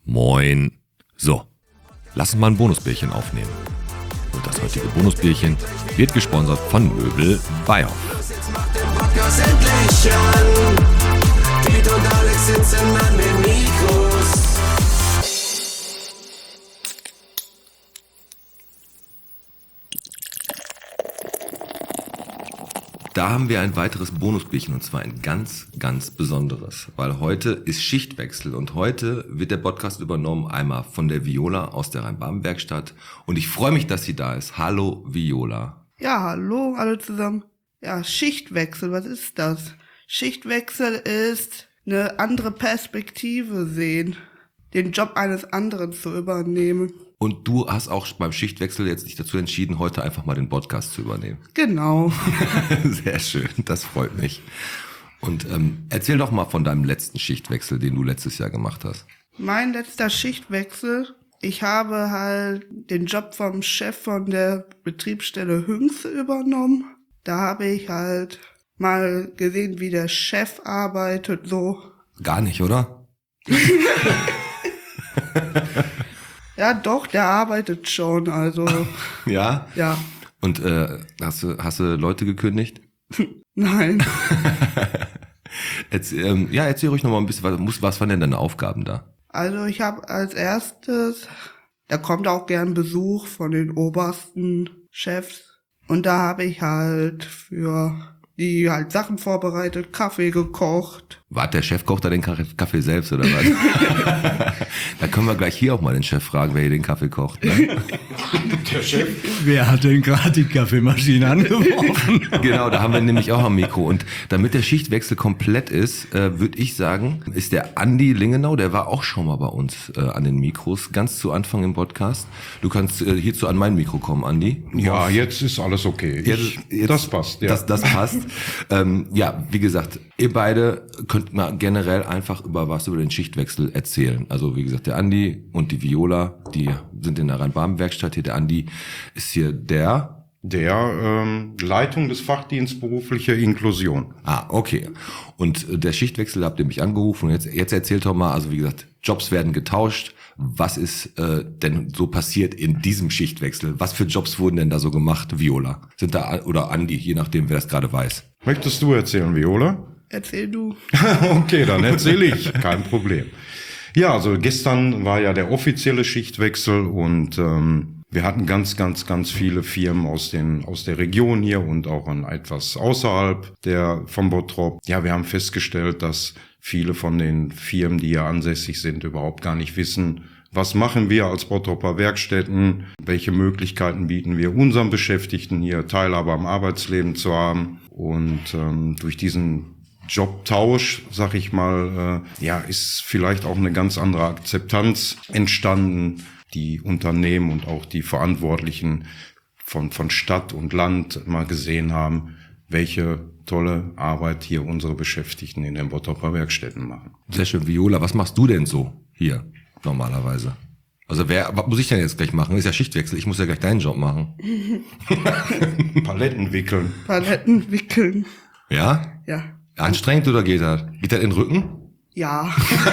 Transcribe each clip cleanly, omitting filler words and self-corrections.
Moin. So, lass uns mal ein Bonusbierchen aufnehmen. Und das heutige Bonusbierchen wird gesponsert von Möbel Beihoff. Jetzt macht der Podcast endlich an. Piet und Alex sitzen an den Mikros. Da haben wir ein weiteres Bonusbierchen und zwar ein ganz, ganz besonderes, weil heute ist Schichtwechsel und heute wird der Podcast übernommen einmal von der Viola aus der Rhein-Baden-Werkstatt und ich freue mich, dass sie da ist. Hallo Viola. Ja, hallo alle zusammen. Ja, Schichtwechsel, was ist das? Schichtwechsel ist eine andere Perspektive sehen, den Job eines anderen zu übernehmen. Und du hast auch beim Schichtwechsel jetzt dich dazu entschieden, heute einfach mal den Podcast zu übernehmen. Genau. Sehr schön, das freut mich. Und erzähl doch mal von deinem letzten Schichtwechsel, den du letztes Jahr gemacht hast. Mein letzter Schichtwechsel, ich habe halt den Job vom Chef von der Betriebsstelle Hünxe übernommen. Da habe ich halt mal gesehen, wie der Chef arbeitet, so. Gar nicht, oder? Ja, doch, der arbeitet schon, also, Ja? ja. Und hast du Leute gekündigt? Nein. Erzähl ruhig noch mal ein bisschen, was waren denn deine Aufgaben da? Also ich habe als erstes, da kommt auch gern Besuch von den obersten Chefs. Und da habe ich halt für die halt Sachen vorbereitet, Kaffee gekocht. War der Chef kocht da den Kaffee selbst oder was? Da können wir gleich hier auch mal den Chef fragen, wer hier den Kaffee kocht. Ne? Der Chef. Wer hat denn gerade die Kaffeemaschine angeworfen? Genau, da haben wir nämlich auch am Mikro. Und damit der Schichtwechsel komplett ist, würde ich sagen, ist der Andi Lingenau, der war auch schon mal bei uns an den Mikros, ganz zu Anfang im Podcast. Du kannst hierzu an mein Mikro kommen, Andi. Ja, jetzt ist alles okay. Das passt. Ja. Das passt. Ja, wie gesagt, ihr beide könnt mal generell einfach über den Schichtwechsel erzählen. Also wie gesagt, der Andi und die Viola, die sind in der Rhein-Baden-Werkstatt. Hier der Andi ist hier der Leitung des Fachdienstes berufliche Inklusion. Ah, okay. Und der Schichtwechsel, da habt ihr mich angerufen. Und jetzt erzählt doch mal, also wie gesagt, Jobs werden getauscht. Was ist denn so passiert in diesem Schichtwechsel? Was für Jobs wurden denn da so gemacht, Viola? Sind da, oder Andi, je nachdem, wer das gerade weiß. Möchtest du erzählen, Viola? Erzähl du. Okay, dann erzähle ich. Kein Problem. Ja, also gestern war ja der offizielle Schichtwechsel und wir hatten ganz viele Firmen aus der Region hier und auch etwas außerhalb vom Bottrop. Ja, wir haben festgestellt, dass viele von den Firmen, die hier ansässig sind, überhaupt gar nicht wissen, was machen wir als Bottroper Werkstätten, welche Möglichkeiten bieten wir unseren Beschäftigten hier, Teilhabe am Arbeitsleben zu haben. Und durch diesen Jobtausch, sag ich mal, ist vielleicht auch eine ganz andere Akzeptanz entstanden. Die Unternehmen und auch die Verantwortlichen von Stadt und Land mal gesehen haben, welche tolle Arbeit hier unsere Beschäftigten in den Bottroper Werkstätten machen. Sehr schön. Viola, was machst du denn so hier normalerweise? Also was muss ich denn jetzt gleich machen? Ist ja Schichtwechsel, ich muss ja gleich deinen Job machen. Paletten wickeln. Paletten wickeln. Ja? Ja. Anstrengend oder geht das? Geht das in den Rücken? Ja.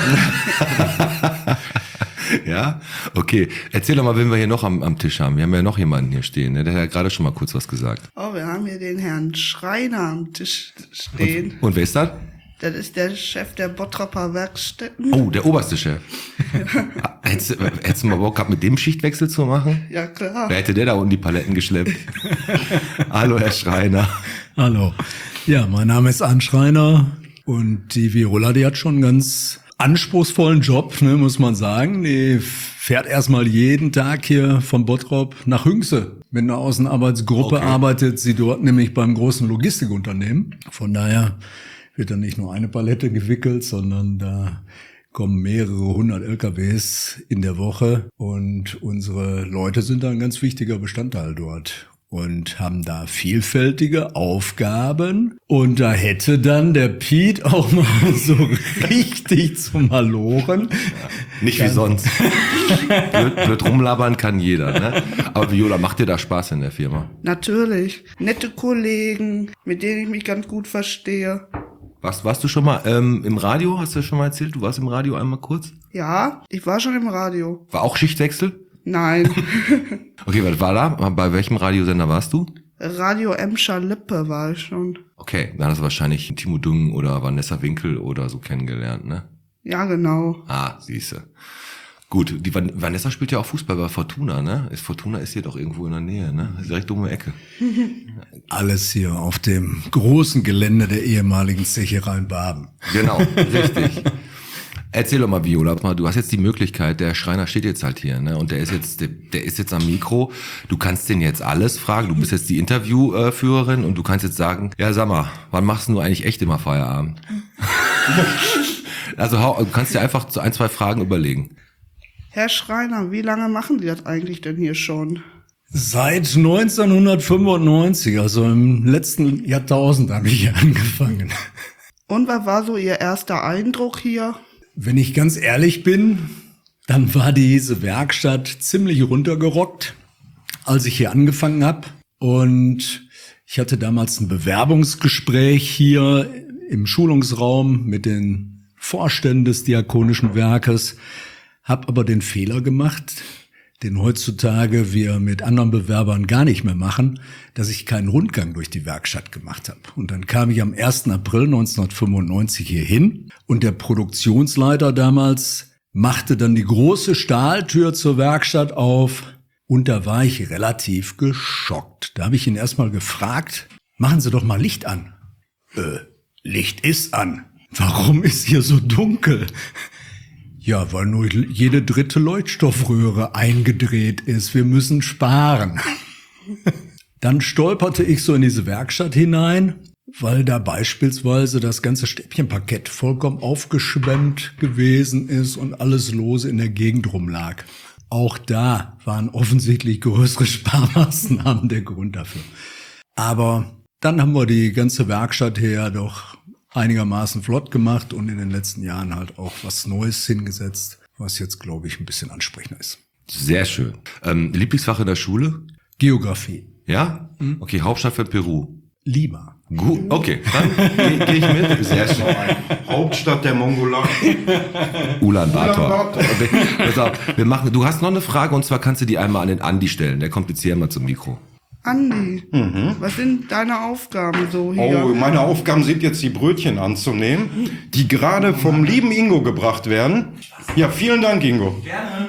Ja? Okay. Erzähl doch mal, wen wir hier noch am Tisch haben. Wir haben ja noch jemanden hier stehen, ne? Der hat ja gerade schon mal kurz was gesagt. Oh, wir haben hier den Herrn Schreiner am Tisch stehen. Und wer ist das? Das ist der Chef der Bottroper Werkstätten. Oh, der oberste Chef. Hättest du mal Bock gehabt, mit dem Schichtwechsel zu machen? Ja, klar. Wer hätte der da unten die Paletten geschleppt? Hallo, Herr Schreiner. Hallo. Ja, mein Name ist Arndt Schreiner und die Viola, die hat schon einen ganz anspruchsvollen Job, ne, muss man sagen. Die fährt erstmal jeden Tag hier von Bottrop nach Hünxe. Mit einer Außenarbeitsgruppe arbeitet sie dort nämlich beim großen Logistikunternehmen. Von daher wird dann nicht nur eine Palette gewickelt, sondern da kommen mehrere hundert LKWs in der Woche und unsere Leute sind da ein ganz wichtiger Bestandteil dort und haben da vielfältige Aufgaben und da hätte dann der Piet auch mal so richtig zum Maloren. Nicht wie sonst. blöd rumlabern kann jeder, ne? Aber Viola, macht dir da Spaß in der Firma? Natürlich. Nette Kollegen, mit denen ich mich ganz gut verstehe. Warst du schon mal im Radio? Hast du schon mal erzählt? Du warst im Radio einmal kurz? Ja, ich war schon im Radio. War auch Schichtwechsel? Nein. Okay, was war da? Bei welchem Radiosender warst du? Radio Emscher Lippe war ich schon. Okay, dann hast du wahrscheinlich Timo Düngen oder Vanessa Winkel oder so kennengelernt, ne? Ja, genau. Ah, siehste. Gut, die Vanessa spielt ja auch Fußball bei Fortuna, ne? Fortuna ist hier doch irgendwo in der Nähe, ne? Ist direkt um die Ecke. Alles hier auf dem großen Gelände der ehemaligen Zeche Rheinbaben. Genau, richtig. Erzähl doch mal, Viola, du hast jetzt die Möglichkeit, der Schreiner steht jetzt halt hier, ne? Und der ist jetzt am Mikro. Du kannst den jetzt alles fragen. Du bist jetzt die Interviewführerin und du kannst jetzt sagen, ja, sag mal, wann machst du eigentlich echt immer Feierabend? Also du kannst dir einfach so 1, 2 Fragen überlegen. Herr Schreiner, wie lange machen Sie das eigentlich denn hier schon? Seit 1995, also im letzten Jahrtausend, habe ich hier angefangen. Und was war so Ihr erster Eindruck hier? Wenn ich ganz ehrlich bin, dann war diese Werkstatt ziemlich runtergerockt, als ich hier angefangen habe. Und ich hatte damals ein Bewerbungsgespräch hier im Schulungsraum mit den Vorständen des Diakonischen Werkes, habe aber den Fehler gemacht, den heutzutage wir mit anderen Bewerbern gar nicht mehr machen, dass ich keinen Rundgang durch die Werkstatt gemacht habe. Und dann kam ich am 1. April 1995 hier hin und der Produktionsleiter damals machte dann die große Stahltür zur Werkstatt auf und da war ich relativ geschockt. Da habe ich ihn erstmal gefragt, machen Sie doch mal Licht an. Licht ist an. Warum ist hier so dunkel? Ja, weil nur jede 3. Leuchtstoffröhre eingedreht ist. Wir müssen sparen. Dann stolperte ich so in diese Werkstatt hinein, weil da beispielsweise das ganze Stäbchenparkett vollkommen aufgeschwemmt gewesen ist und alles lose in der Gegend rumlag. Auch da waren offensichtlich größere Sparmaßnahmen der Grund dafür. Aber dann haben wir die ganze Werkstatt her doch einigermaßen flott gemacht und in den letzten Jahren halt auch was Neues hingesetzt, was jetzt, glaube ich, ein bisschen ansprechender ist. Sehr schön. Lieblingsfach in der Schule? Geografie. Ja? Okay, Hauptstadt von Peru. Lima. Gut, okay, dann geh ich mit. Sehr schön. Hauptstadt der Mongolei. Ulaanbaatar. Pass auf, du hast noch eine Frage und zwar kannst du die einmal an den Andi stellen. Der kommt jetzt hier mal zum Mikro. Andi, was sind deine Aufgaben so hier? Oh, meine Aufgaben sind jetzt, die Brötchen anzunehmen, die gerade vom lieben Ingo gebracht werden. Ja, vielen Dank, Ingo. Gerne.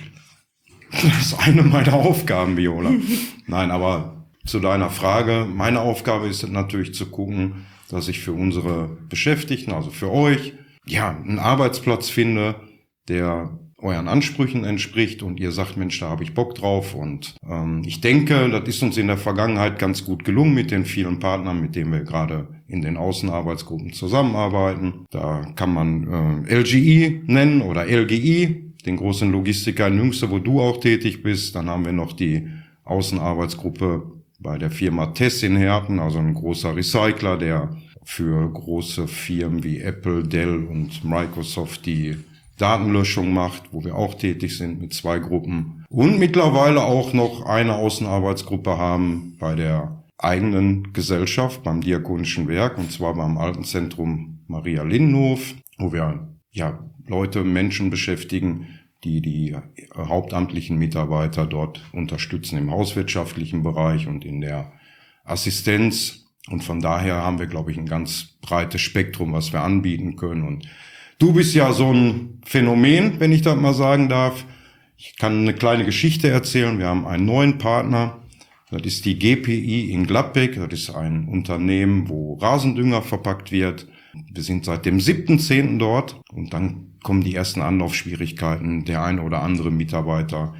Das ist eine meiner Aufgaben, Viola. Nein, aber zu deiner Frage, meine Aufgabe ist natürlich zu gucken, dass ich für unsere Beschäftigten, also für euch, ja, einen Arbeitsplatz finde, der euren Ansprüchen entspricht und ihr sagt, Mensch, da habe ich Bock drauf. Und ich denke, das ist uns in der Vergangenheit ganz gut gelungen mit den vielen Partnern, mit denen wir gerade in den Außenarbeitsgruppen zusammenarbeiten. Da kann man LGI nennen oder LGI, den großen Logistiker in Nünchse, wo du auch tätig bist. Dann haben wir noch die Außenarbeitsgruppe bei der Firma Tess in Herten, also ein großer Recycler, der für große Firmen wie Apple, Dell und Microsoft die Datenlöschung macht, wo wir auch tätig sind mit 2 Gruppen. Und mittlerweile auch noch eine Außenarbeitsgruppe haben bei der eigenen Gesellschaft, beim Diakonischen Werk, und zwar beim Altenzentrum Maria Lindenhof, wo wir ja Leute, Menschen beschäftigen, die hauptamtlichen Mitarbeiter dort unterstützen im hauswirtschaftlichen Bereich und in der Assistenz. Und von daher haben wir, glaube ich, ein ganz breites Spektrum, was wir anbieten können. Und du bist ja so ein Phänomen, wenn ich das mal sagen darf. Ich kann eine kleine Geschichte erzählen. Wir haben einen neuen Partner. Das ist die GPI in Gladbeck. Das ist ein Unternehmen, wo Rasendünger verpackt wird. Wir sind seit dem 7.10. dort und dann kommen die ersten Anlaufschwierigkeiten. Der eine oder andere Mitarbeiter,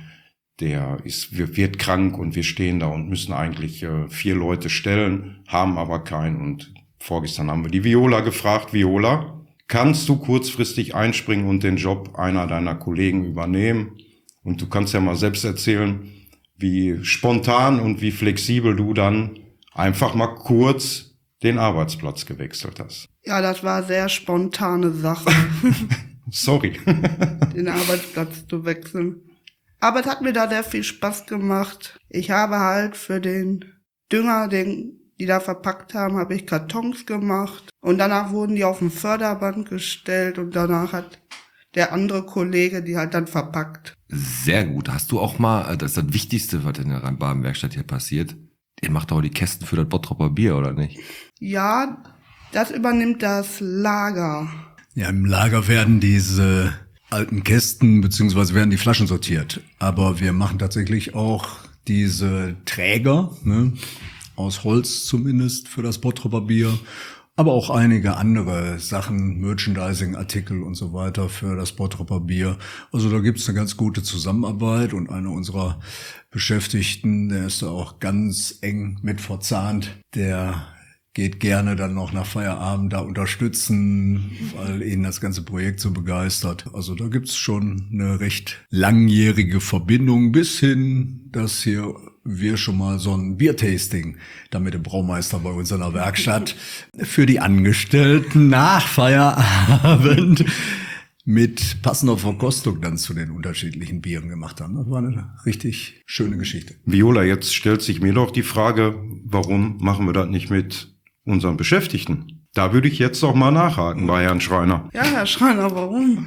wird krank und wir stehen da und müssen eigentlich 4 Leute stellen, haben aber keinen. Und vorgestern haben wir die Viola gefragt, Viola, kannst du kurzfristig einspringen und den Job einer deiner Kollegen übernehmen? Und du kannst ja mal selbst erzählen, wie spontan und wie flexibel du dann einfach mal kurz den Arbeitsplatz gewechselt hast. Ja, das war sehr spontane Sache, Sorry. den Arbeitsplatz zu wechseln. Aber es hat mir da sehr viel Spaß gemacht. Ich habe halt für den Dünger, den die da verpackt haben, habe ich Kartons gemacht. Und danach wurden die auf ein Förderband gestellt und danach hat der andere Kollege die halt dann verpackt. Sehr gut. Hast du auch mal, das ist das Wichtigste, was in der Rhein-Baden-Werkstatt hier passiert, ihr macht auch die Kästen für das Bottropper Bier, oder nicht? Ja, das übernimmt das Lager. Ja, im Lager werden diese alten Kästen beziehungsweise werden die Flaschen sortiert. Aber wir machen tatsächlich auch diese Träger, ne, aus Holz zumindest für das Bottropper Bier. Aber auch einige andere Sachen, Merchandising-Artikel und so weiter für das Bottropper Bier. Also da gibt's eine ganz gute Zusammenarbeit und einer unserer Beschäftigten, der ist da auch ganz eng mit verzahnt, der geht gerne dann noch nach Feierabend da unterstützen, weil ihn das ganze Projekt so begeistert. Also da gibt's schon eine recht langjährige Verbindung bis hin, dass hier wir schon mal so ein Biertasting da mit dem Braumeister bei uns in der Werkstatt für die Angestellten nach Feierabend mit passender Verkostung dann zu den unterschiedlichen Bieren gemacht haben. Das war eine richtig schöne Geschichte. Viola, jetzt stellt sich mir doch die Frage, warum machen wir das nicht mit unseren Beschäftigten? Da würde ich jetzt auch mal nachhaken bei Herrn Schreiner. Ja, Herr Schreiner, warum?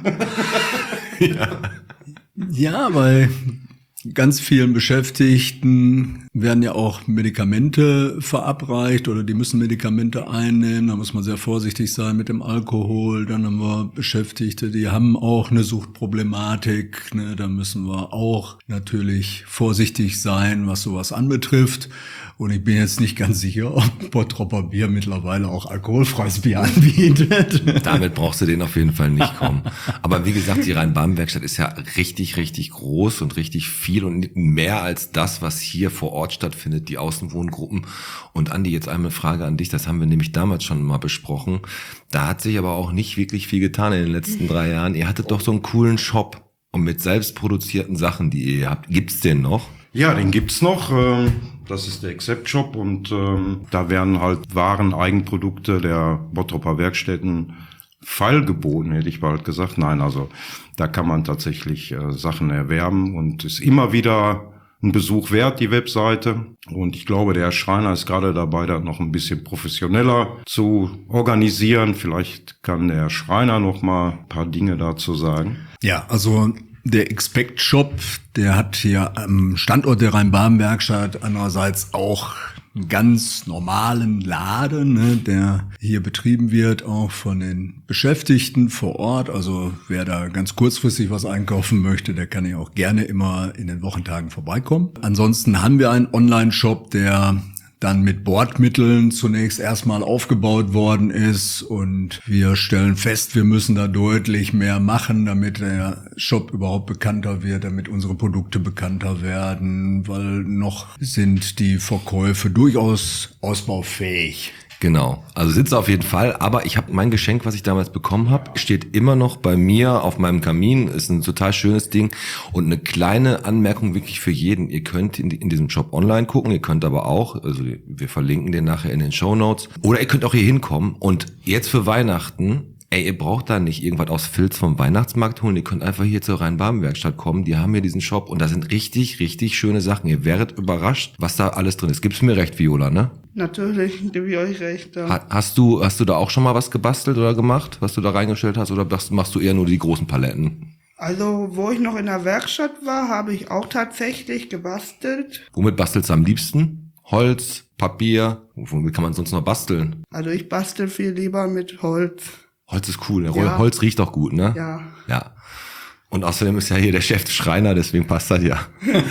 Ja, weil ganz vielen Beschäftigten werden ja auch Medikamente verabreicht oder die müssen Medikamente einnehmen. Da muss man sehr vorsichtig sein mit dem Alkohol. Dann haben wir Beschäftigte, die haben auch eine Suchtproblematik. Ne? Da müssen wir auch natürlich vorsichtig sein, was sowas anbetrifft. Und ich bin jetzt nicht ganz sicher, ob Bottropper Bier mittlerweile auch alkoholfreies Bier anbietet. Damit brauchst du den auf jeden Fall nicht kommen. Aber wie gesagt, die Rhein-Baden-Werkstatt ist ja richtig, richtig groß und richtig viel und mehr als das, was hier vor Ort stattfindet, die Außenwohngruppen. Und Andi, jetzt einmal Frage an dich, das haben wir nämlich damals schon mal besprochen. Da hat sich aber auch nicht wirklich viel getan in den letzten 3 Jahren. Ihr hattet doch so einen coolen Shop und mit selbstproduzierten Sachen, die ihr habt. Gibt's den noch? Ja, den gibt's noch. Das ist der Accept Shop und da werden halt Waren, Eigenprodukte der Bottropper Werkstätten feilgeboten, hätte ich bald gesagt. Nein, also da kann man tatsächlich Sachen erwerben und ist immer wieder ein Besuch wert, die Webseite. Und ich glaube, der Herr Schreiner ist gerade dabei, das noch ein bisschen professioneller zu organisieren. Vielleicht kann der Herr Schreiner noch mal ein paar Dinge dazu sagen. Ja, also der Expect Shop, der hat hier am Standort der Rhein-Baden-Werkstatt andererseits auch einen ganz normalen Laden, ne, der hier betrieben wird, auch von den Beschäftigten vor Ort. Also wer da ganz kurzfristig was einkaufen möchte, der kann ja auch gerne immer in den Wochentagen vorbeikommen. Ansonsten haben wir einen Online-Shop, der dann mit Bordmitteln zunächst erstmal aufgebaut worden ist und wir stellen fest, wir müssen da deutlich mehr machen, damit der Shop überhaupt bekannter wird, damit unsere Produkte bekannter werden, weil noch sind die Verkäufe durchaus ausbaufähig. Genau, also sitze auf jeden Fall, aber ich habe mein Geschenk, was ich damals bekommen habe, steht immer noch bei mir auf meinem Kamin, ist ein total schönes Ding und eine kleine Anmerkung wirklich für jeden, ihr könnt in diesem Shop online gucken, ihr könnt aber auch, also wir verlinken den nachher in den Shownotes, oder ihr könnt auch hier hinkommen und jetzt für Weihnachten, ihr braucht da nicht irgendwas aus Filz vom Weihnachtsmarkt holen, ihr könnt einfach hier zur Rhein-Baden-Werkstatt kommen, die haben hier diesen Shop und da sind richtig, richtig schöne Sachen, ihr werdet überrascht, was da alles drin ist. Gibst du mir recht, Viola, ne? Natürlich, gebe ich euch recht. Ja. Hast du da auch schon mal was gebastelt oder gemacht, was du da reingestellt hast, oder machst du eher nur die großen Paletten? Also, wo ich noch in der Werkstatt war, habe ich auch tatsächlich gebastelt. Womit bastelst du am liebsten? Holz, Papier? Womit kann man sonst noch basteln? Also ich bastel viel lieber mit Holz. Holz ist cool, Ja. Holz riecht auch gut, ne? Ja. Ja. Und außerdem ist ja hier der Chef Schreiner, deswegen passt das ja.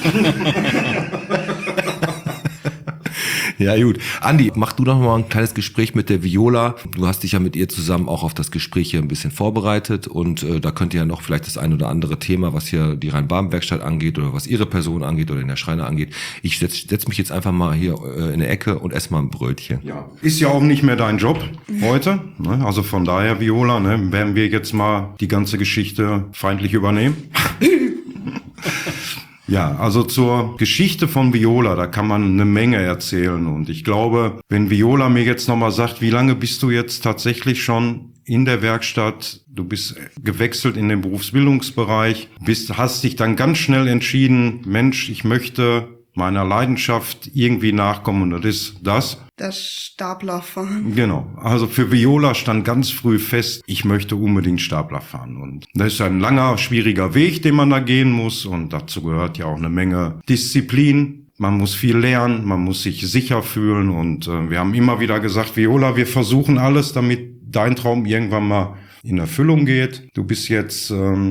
Ja, gut. Andi, mach du doch mal ein kleines Gespräch mit der Viola. Du hast dich ja mit ihr zusammen auch auf das Gespräch hier ein bisschen vorbereitet und da könnt ihr ja noch vielleicht das ein oder andere Thema, was hier die Rhein-Baden-Werkstatt angeht oder was ihre Person angeht oder den der Schreiner angeht. Ich setz mich jetzt einfach mal hier in der Ecke und esse mal ein Brötchen. Ja, ist ja auch nicht mehr dein Job heute. Ne? Also von daher, Viola, ne, werden wir jetzt mal die ganze Geschichte feindlich übernehmen. Ja, also zur Geschichte von Viola, da kann man eine Menge erzählen. Und ich glaube, wenn Viola mir jetzt nochmal sagt, wie lange bist du jetzt tatsächlich schon in der Werkstatt, du bist gewechselt in den Berufsbildungsbereich, hast dich dann ganz schnell entschieden, Mensch, ich möchte meiner Leidenschaft irgendwie nachkommen und das ist das. Das Staplerfahren. Genau. Also für Viola stand ganz früh fest, ich möchte unbedingt Stapler fahren. Und das ist ein langer, schwieriger Weg, den man da gehen muss. Und dazu gehört ja auch eine Menge Disziplin. Man muss viel lernen, man muss sich sicher fühlen. Und wir haben immer wieder gesagt, Viola, wir versuchen alles, damit dein Traum irgendwann mal in Erfüllung geht. Du bist jetzt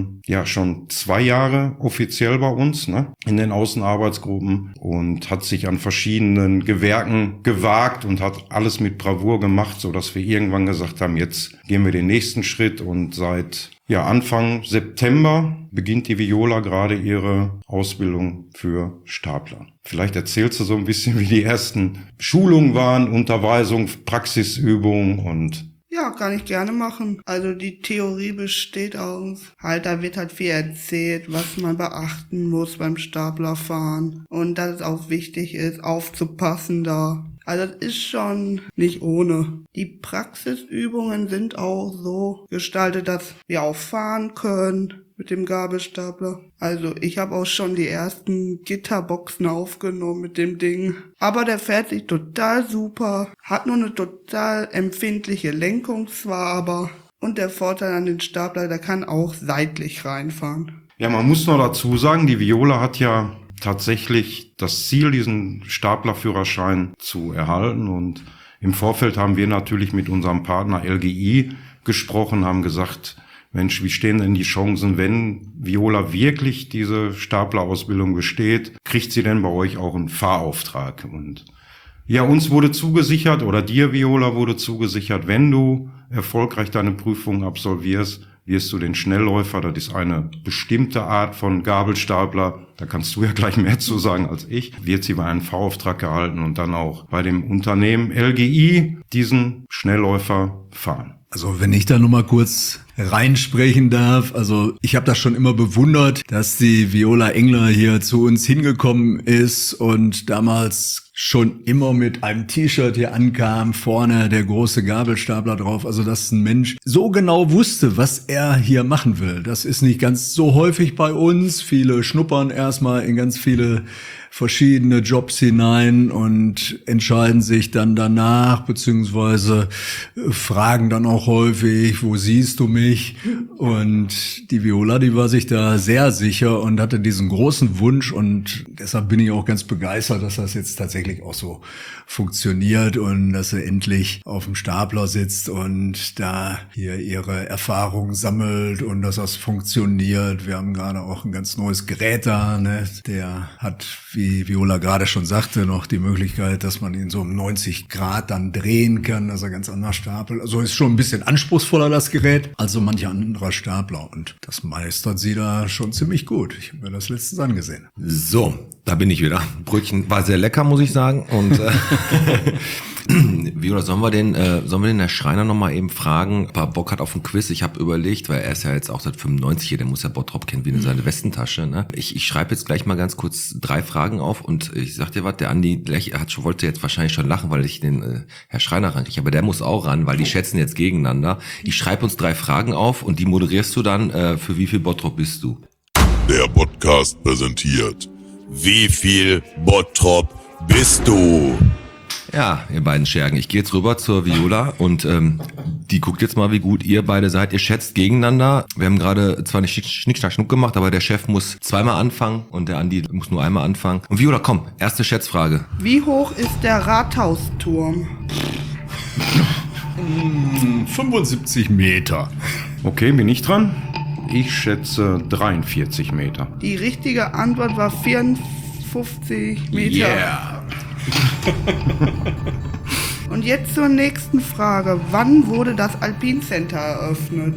schon 2 Jahre offiziell bei uns, ne, in den Außenarbeitsgruppen und hat sich an verschiedenen Gewerken gewagt und hat alles mit Bravour gemacht, so dass wir irgendwann gesagt haben, jetzt gehen wir den nächsten Schritt und seit Anfang September beginnt die Viola gerade ihre Ausbildung für Stapler. Vielleicht erzählst du so ein bisschen, wie die ersten Schulungen waren, Unterweisung, Praxisübungen und Ja, kann ich gerne machen. Also die Theorie besteht aus, da wird halt viel erzählt, was man beachten muss beim Staplerfahren und dass es auch wichtig ist, aufzupassen da. Also das ist schon nicht ohne. Die Praxisübungen sind auch so gestaltet, dass wir auch fahren können mit dem Gabelstapler. Also ich habe auch schon die ersten Gitterboxen aufgenommen mit dem Ding. Aber der fährt sich total super, hat nur eine total empfindliche Lenkung zwar, aber und der Vorteil an den Stapler, der kann auch seitlich reinfahren. Ja, man muss noch dazu sagen, die Viola hat ja tatsächlich das Ziel, diesen Staplerführerschein zu erhalten. Und im Vorfeld haben wir natürlich mit unserem Partner LGI gesprochen, haben gesagt, Mensch, wie stehen denn die Chancen, wenn Viola wirklich diese Staplerausbildung besteht, kriegt sie denn bei euch auch einen Fahrauftrag? Und ja, uns wurde zugesichert, oder dir, Viola, wurde zugesichert, wenn du erfolgreich deine Prüfung absolvierst, wirst du den Schnellläufer, das ist eine bestimmte Art von Gabelstapler, da kannst du ja gleich mehr zu sagen als ich, wird sie bei einem Fahrauftrag gehalten und dann auch bei dem Unternehmen LGI diesen Schnellläufer fahren. Also wenn ich da noch mal kurz reinsprechen darf, also ich habe das schon immer bewundert, dass die Viola Engler hier zu uns hingekommen ist und damals schon immer mit einem T-Shirt hier ankam, vorne der große Gabelstapler drauf, also dass ein Mensch so genau wusste, was er hier machen will. Das ist nicht ganz so häufig bei uns. Viele schnuppern erstmal in ganz viele verschiedene Jobs hinein und entscheiden sich dann danach, beziehungsweise fragen dann auch häufig, wo siehst du mich? Und die Viola, die war sich da sehr sicher und hatte diesen großen Wunsch und deshalb bin ich auch ganz begeistert, dass das jetzt tatsächlich auch so funktioniert und dass sie endlich auf dem Stapler sitzt und da hier ihre Erfahrungen sammelt und dass das funktioniert. Wir haben gerade auch ein ganz neues Gerät da, ne? Der hat, wie Viola gerade schon sagte, noch die Möglichkeit, dass man ihn so um 90 Grad dann drehen kann, dass er ganz anders stapelt. Also ist schon ein bisschen anspruchsvoller, das Gerät, als so mancher anderer Stapler. Und das meistert sie da schon ziemlich gut. Ich habe mir das letztens angesehen. So, da bin ich wieder. Brötchen war sehr lecker, muss ich sagen. Und Viola, sollen wir den Herr Schreiner noch mal eben fragen, ob er Bock hat auf ein Quiz? Ich habe überlegt, weil er ist ja jetzt auch seit 95 hier, der muss ja Bottrop kennen wie in seine Westentasche. Ne? Ich schreibe jetzt gleich mal ganz kurz 3 Fragen auf und ich sag dir was, der Andi wollte jetzt wahrscheinlich schon lachen, weil ich den Herr Schreiner rankriege, aber der muss auch ran, weil die schätzen jetzt gegeneinander. Ich schreibe uns 3 Fragen auf und die moderierst du dann. Für wie viel Bottrop bist du? Der Podcast präsentiert. Wie viel Bottrop bist du? Ja, ihr beiden Schergen. Ich gehe jetzt rüber zur Viola und die guckt jetzt mal, wie gut ihr beide seid. Ihr schätzt gegeneinander. Wir haben gerade zwar nicht Schnick, Schnack, Schnuck gemacht, aber der Chef muss 2-mal anfangen und der Andi muss nur einmal anfangen. Und Viola, komm, erste Schätzfrage. Wie hoch ist der Rathausturm? 75 Meter. Okay, bin ich dran? Ich schätze 43 Meter. Die richtige Antwort war 54 Meter. Yeah. Und jetzt zur nächsten Frage. Wann wurde das Alpine Center eröffnet?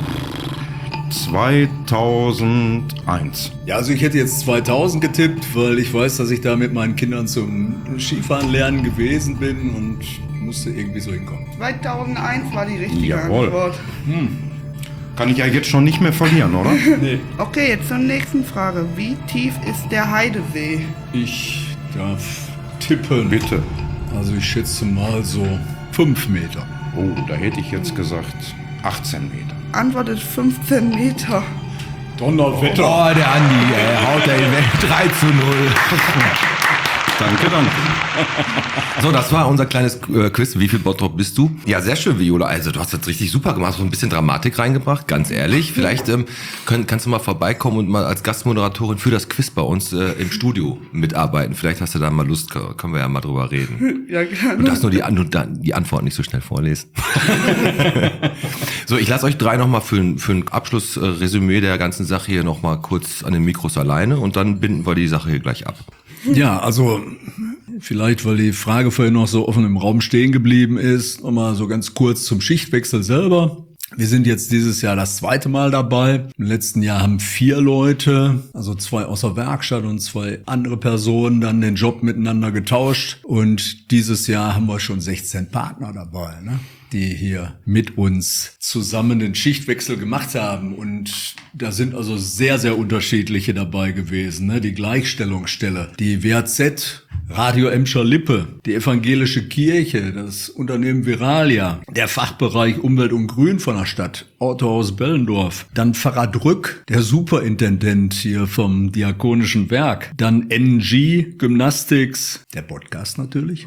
2001. Ja, also ich hätte jetzt 2000 getippt, weil ich weiß, dass ich da mit meinen Kindern zum Skifahren lernen gewesen bin und musste irgendwie so hinkommen. 2001 war die richtige Jawohl. Antwort. Kann ich ja jetzt schon nicht mehr verlieren, oder? Nee. Okay, jetzt zur nächsten Frage. Wie tief ist der Heidesee? Ich darf tippen. Bitte. Also ich schätze mal so 5 Meter. Oh, da hätte ich jetzt gesagt 18 Meter. Antwort ist 15 Meter. Donnerwetter. Oh, der Andi, haut er ihn weg. 3-0. Danke. So, das war unser kleines Quiz. Wie viel Bottrop bist du? Ja, sehr schön, Viola. Also du hast das richtig super gemacht, so ein bisschen Dramatik reingebracht, ganz ehrlich. Vielleicht kannst du mal vorbeikommen und mal als Gastmoderatorin für das Quiz bei uns im Studio mitarbeiten. Vielleicht hast du da mal Lust, können wir ja mal drüber reden. Ja, gerne. Du darfst nur die Antworten nicht so schnell vorlesen. So, ich lasse euch drei nochmal für ein Abschlussresümee der ganzen Sache hier nochmal kurz an den Mikros alleine und dann binden wir die Sache hier gleich ab. Ja, also vielleicht, weil die Frage vorhin noch so offen im Raum stehen geblieben ist, nochmal so ganz kurz zum Schichtwechsel selber. Wir sind jetzt dieses Jahr das 2. Mal dabei. Im letzten Jahr haben 4 Leute, also 2 aus der Werkstatt und 2 andere Personen, dann den Job miteinander getauscht. Und dieses Jahr haben wir schon 16 Partner dabei, ne, die hier mit uns zusammen den Schichtwechsel gemacht haben. Und da sind also sehr, sehr unterschiedliche dabei gewesen, ne? Die Gleichstellungsstelle, die WAZ, Radio Emscher Lippe, die Evangelische Kirche, das Unternehmen Viralia, der Fachbereich Umwelt und Grün von der Stadt, Autohaus Bellendorf, dann Pfarrer Drück, der Superintendent hier vom Diakonischen Werk, dann NG, Gymnastics, der Podcast natürlich,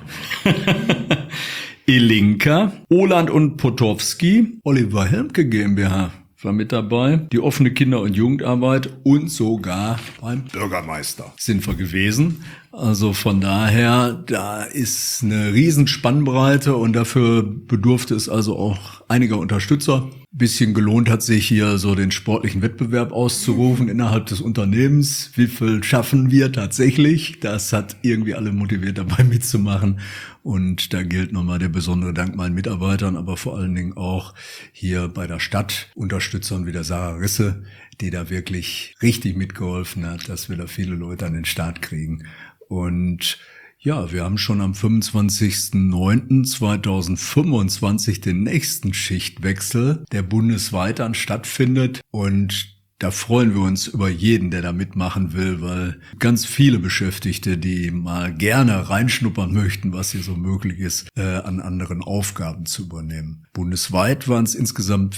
Elinka, Oland und Potowski, Oliver Helmke GmbH war mit dabei, die offene Kinder- und Jugendarbeit und sogar beim Bürgermeister sind wir gewesen. Also von daher, da ist eine riesen Spannbreite und dafür bedurfte es also auch einiger Unterstützer. Bisschen gelohnt hat sich hier so den sportlichen Wettbewerb auszurufen innerhalb des Unternehmens. Wie viel schaffen wir tatsächlich? Das hat irgendwie alle motiviert dabei mitzumachen. Und da gilt nochmal der besondere Dank meinen Mitarbeitern, aber vor allen Dingen auch hier bei der Stadt Unterstützern wie der Sarah Risse, die da wirklich richtig mitgeholfen hat, dass wir da viele Leute an den Start kriegen. Und ja, wir haben schon am 25.09.2025 den nächsten Schichtwechsel, der bundesweit dann stattfindet. Und da freuen wir uns über jeden, der da mitmachen will, weil ganz viele Beschäftigte, die mal gerne reinschnuppern möchten, was hier so möglich ist, an anderen Aufgaben zu übernehmen. Bundesweit waren es insgesamt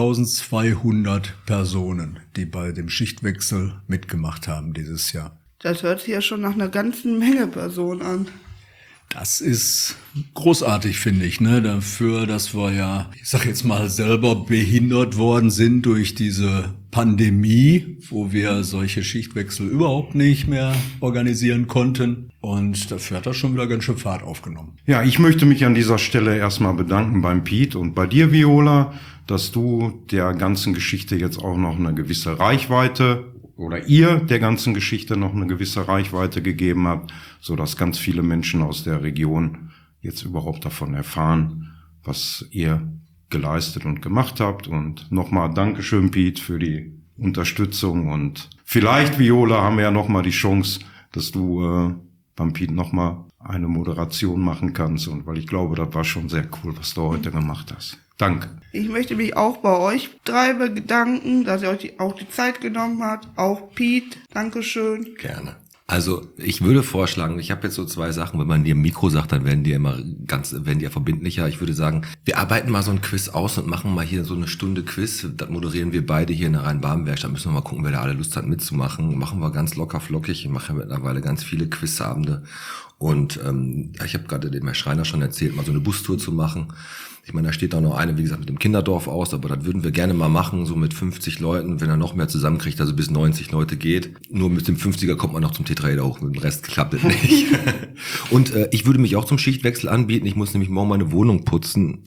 4.200 Personen, die bei dem Schichtwechsel mitgemacht haben dieses Jahr. Das hört sich ja schon nach einer ganzen Menge Personen an. Das ist großartig, finde ich, ne? Dafür, dass wir ja, ich sag jetzt mal, selber behindert worden sind durch diese Pandemie, wo wir solche Schichtwechsel überhaupt nicht mehr organisieren konnten. Und dafür hat das schon wieder ganz schön Fahrt aufgenommen. Ja, ich möchte mich an dieser Stelle erstmal bedanken beim Piet und bei dir, Viola, dass du der ganzen Geschichte jetzt auch noch eine gewisse Reichweite oder ihr der ganzen Geschichte noch eine gewisse Reichweite gegeben habt, so dass ganz viele Menschen aus der Region jetzt überhaupt davon erfahren, was ihr geleistet und gemacht habt. Und nochmal Dankeschön, Piet, für die Unterstützung. Und vielleicht, Viola, haben wir ja nochmal die Chance, dass du beim Piet nochmal eine Moderation machen kannst. Und weil ich glaube, das war schon sehr cool, was du heute gemacht hast. Danke. Ich möchte mich auch bei euch 3 bedanken, dass ihr euch auch die Zeit genommen habt. Auch Piet, Dankeschön. Gerne. Also ich würde vorschlagen, ich habe jetzt so 2 Sachen, wenn man dir ein Mikro sagt, dann werden die ja verbindlicher. Ich würde sagen, wir arbeiten mal so ein Quiz aus und machen mal hier so eine Stunde Quiz. Das moderieren wir beide hier in der Rhein-Baden-Werkstatt. Müssen wir mal gucken, wer da alle Lust hat mitzumachen. Machen wir ganz locker flockig. Ich mache ja mittlerweile ganz viele Quizabende. Und ich habe gerade dem Herrn Schreiner schon erzählt, mal so eine Bustour zu machen. Ich meine, da steht auch noch eine, wie gesagt, mit dem Kinderdorf aus, aber das würden wir gerne mal machen, so mit 50 Leuten, wenn er noch mehr zusammenkriegt, also bis 90 Leute geht. Nur mit dem 50er kommt man noch zum Tetraeder hoch, mit dem Rest klappt es nicht. Und ich würde mich auch zum Schichtwechsel anbieten. Ich muss nämlich morgen meine Wohnung putzen,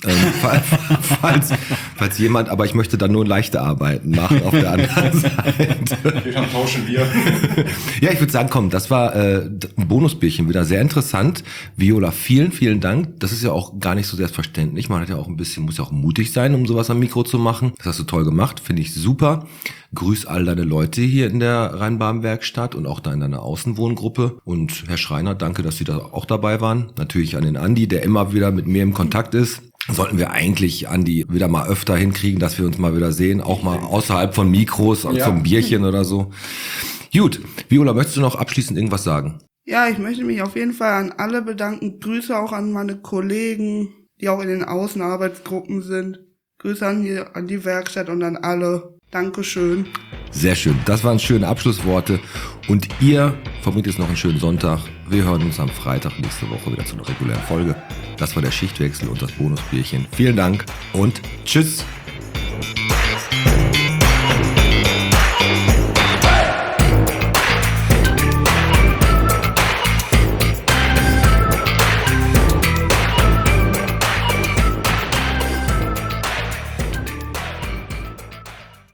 falls jemand, aber ich möchte dann nur leichte Arbeiten machen auf der anderen Seite. Dann tauschen wir. Ja, ich würde sagen, komm, das war ein Bonusbierchen wieder, sehr interessant. Viola, vielen, vielen Dank. Das ist ja auch gar nicht so selbstverständlich. Man hat ja auch ein bisschen, muss ja auch mutig sein, um sowas am Mikro zu machen. Das hast du toll gemacht, finde ich super. Grüß all deine Leute hier in der Rhein-Baden-Werkstatt und auch da in deiner Außenwohngruppe. Und Herr Schreiner, danke, dass Sie da auch dabei waren. Natürlich an den Andi, der immer wieder mit mir im Kontakt ist. Sollten wir eigentlich, Andi, wieder mal öfter hinkriegen, dass wir uns mal wieder sehen, auch mal außerhalb von Mikros, ja, zum Bierchen oder so. Gut, Viola, möchtest du noch abschließend irgendwas sagen? Ja, ich möchte mich auf jeden Fall an alle bedanken. Grüße auch an meine Kollegen, die auch in den Außenarbeitsgruppen sind. Grüße an die Werkstatt und an alle. Dankeschön. Sehr schön. Das waren schöne Abschlussworte. Und ihr verbringt jetzt noch einen schönen Sonntag. Wir hören uns am Freitag nächste Woche wieder zu einer regulären Folge. Das war der Schichtwechsel und das Bonusbierchen. Vielen Dank und tschüss.